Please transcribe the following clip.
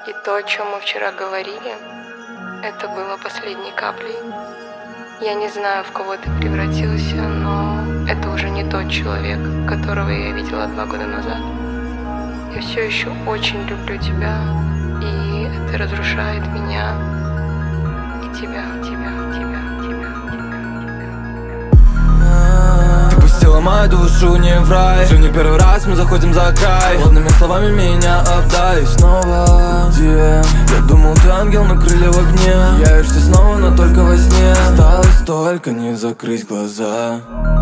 И то, о чем мы вчера говорили, это было последней каплей. Я не знаю, в кого ты превратился, но это уже не тот человек, которого я видела 2 года назад. Я все еще очень люблю тебя, и это разрушает меня и тебя. Ты пустила мою душу не в рай. Уже не первый раз мы заходим за край. Холодными словами меня обдай снова. Где? Я думал, ты ангел на крылья в огне. Явишься снова, но только во сне. Осталось только не закрыть глаза.